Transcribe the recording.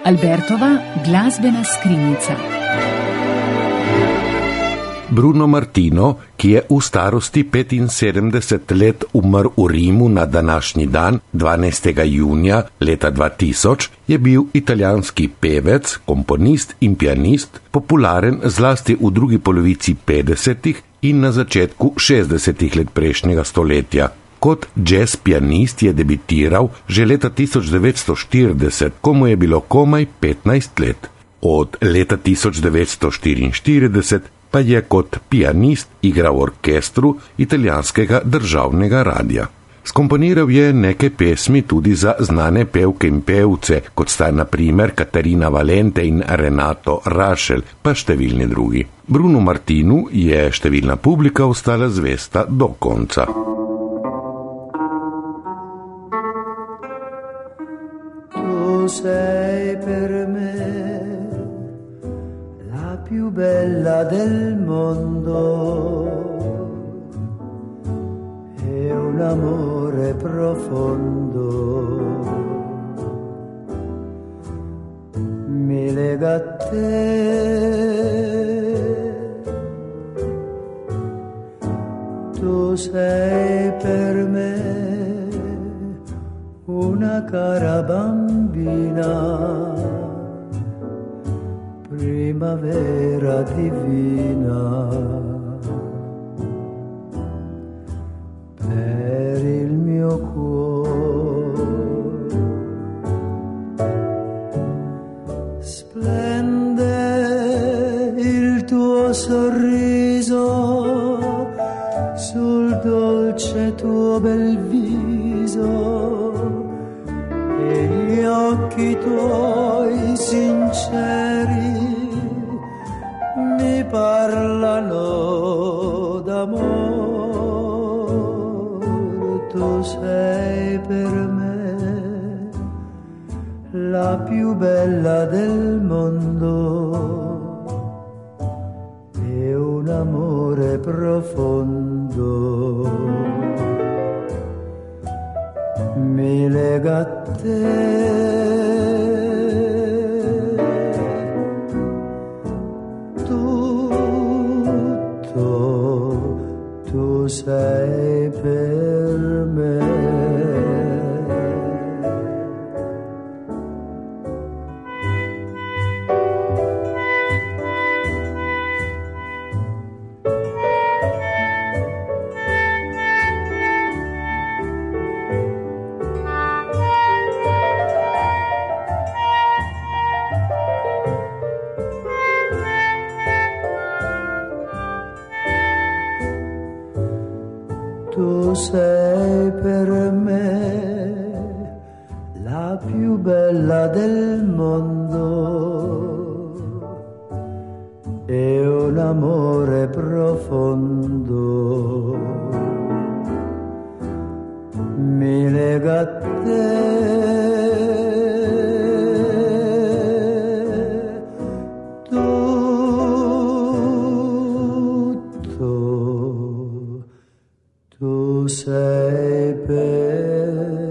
Albertova glasbena skrinjica. Bruno Martino, ki je v starosti 75 let umrl v Rimu na današnji dan, 12. junija leta 2000, je bil italijanski pevec, komponist in pianist, popularen zlasti v drugi polovici 50. in na začetku 60. let prejšnjega stoletja. Kot jazz pianist je debitiral že leta 1940, ko mu je bilo komaj 15 let. Od leta 1944 pa je kot pianist igral v orkestru italijanskega državnega radia. Skomponiral je nekaj pesmi tudi za znane pevke in pevce, kot sta na primer Caterina Valente in Renato Rašel, pa številni drugi. Bruno Martinu je številna publika ostala zvesta do konca. Tu sei per me la più bella del mondo, è un amore profondo, mi lega a te. Tu sei per me una cara bambina, primavera divina, per il mio cuore. Splende il tuo sorriso sul dolce tuo bel viso e gli occhi tuoi sinceri mi parlano d'amore. Tu sei per me la più bella del mondo, è un amore profondo, mi lega a te. Tu sei per me. Tu sei per me la più bella del mondo, è un amore profondo, mi lega a te. Tu sei per